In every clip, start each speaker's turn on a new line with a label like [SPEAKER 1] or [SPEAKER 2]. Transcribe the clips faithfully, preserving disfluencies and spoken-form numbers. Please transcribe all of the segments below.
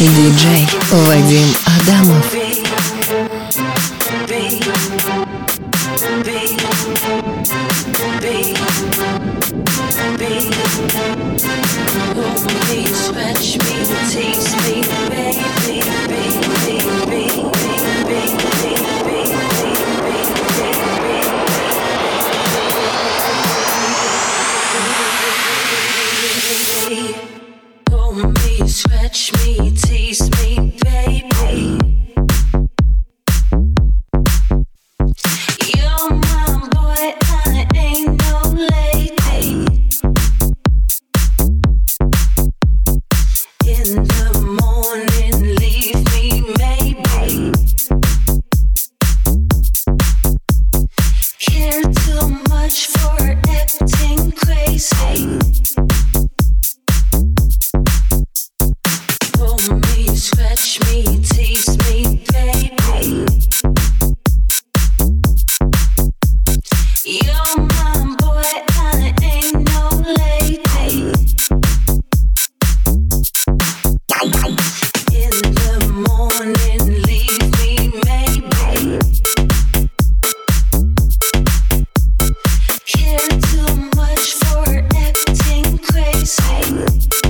[SPEAKER 1] диджей Вадим Адамов.
[SPEAKER 2] Scratch me, tease me, baby, baby, baby, baby, baby. Pull me, scratch me, tease me, baby. You're my boy, I ain't no lady. In the morning, leave me, maybe. Care too much for acting crazy. Pull me, scratch me, tease me, baby. You're my boy, I ain't no lady. In the morning, leave me, maybe. Care too much for acting crazy.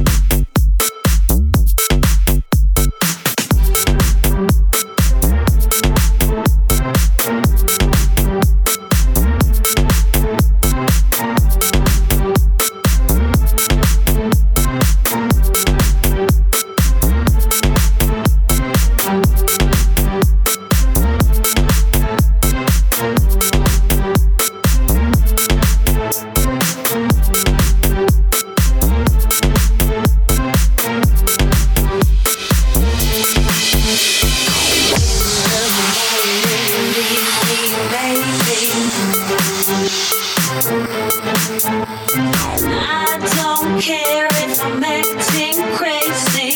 [SPEAKER 2] I don't care if I'm acting crazy.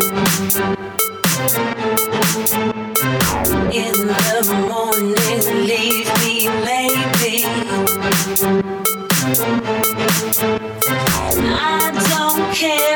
[SPEAKER 2] In the morning, leave me, maybe. I don't care